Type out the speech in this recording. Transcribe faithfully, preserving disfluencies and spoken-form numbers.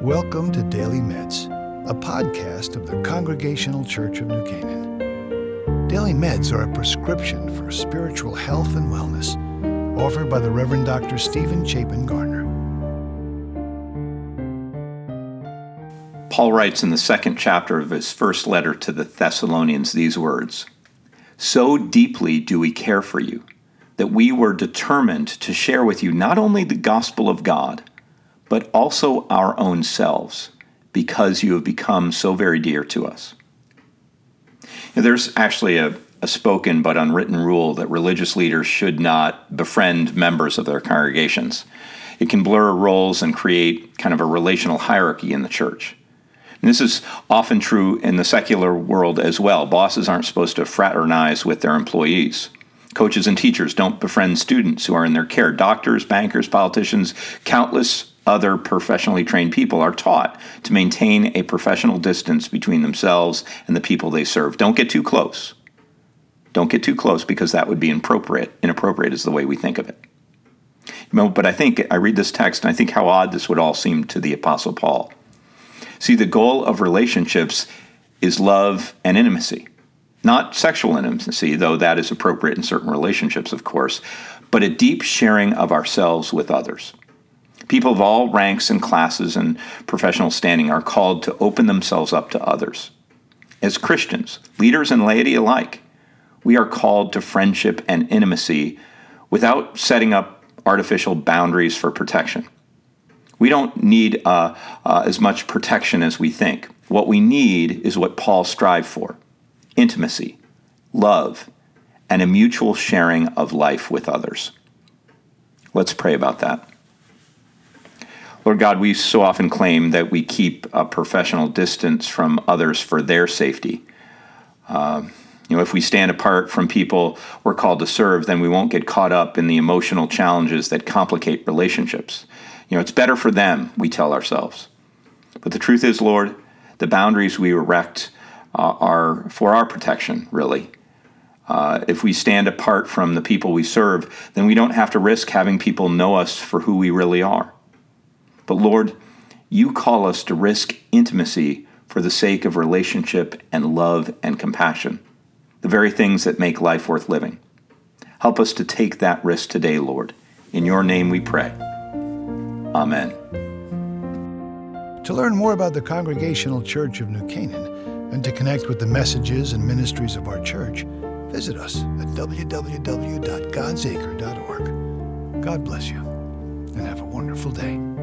Welcome to Daily Meds, a podcast of the Congregational Church of New Canaan. Daily Meds are a prescription for spiritual health and wellness, offered by the Reverend Doctor Stephen Chapin Garner. Paul writes in the second chapter of his first letter to the Thessalonians these words, "So deeply do we care for you, that we were determined to share with you not only the gospel of God, but also our own selves, because you have become so very dear to us." Now, there's actually a, a spoken but unwritten rule that religious leaders should not befriend members of their congregations. It can blur roles and create kind of a relational hierarchy in the church. And this is often true in the secular world as well. Bosses aren't supposed to fraternize with their employees. Coaches and teachers don't befriend students who are in their care. Doctors, bankers, politicians, countless other professionally trained people are taught to maintain a professional distance between themselves and the people they serve. Don't get too close. Don't get too close, because that would be inappropriate. Inappropriate is the way we think of it. You know, but I think I read this text and I think how odd this would all seem to the Apostle Paul. See, the goal of relationships is love and intimacy. Not sexual intimacy, though that is appropriate in certain relationships, of course, but a deep sharing of ourselves with others. People of all ranks and classes and professional standing are called to open themselves up to others. As Christians, leaders and laity alike, we are called to friendship and intimacy without setting up artificial boundaries for protection. We don't need uh, uh, as much protection as we think. What we need is what Paul strived for: intimacy, love, and a mutual sharing of life with others. Let's pray about that. Lord God, we so often claim that we keep a professional distance from others for their safety. Uh, you know, if we stand apart from people we're called to serve, then we won't get caught up in the emotional challenges that complicate relationships. You know, it's better for them, we tell ourselves. But the truth is, Lord, the boundaries we erect uh, are for our protection, really. Uh, if we stand apart from the people we serve, then we don't have to risk having people know us for who we really are. But Lord, you call us to risk intimacy for the sake of relationship and love and compassion, the very things that make life worth living. Help us to take that risk today, Lord. In your name we pray. Amen. To learn more about the Congregational Church of New Canaan and to connect with the messages and ministries of our church, visit us at w w w dot gods acre dot org. God bless you, and have a wonderful day.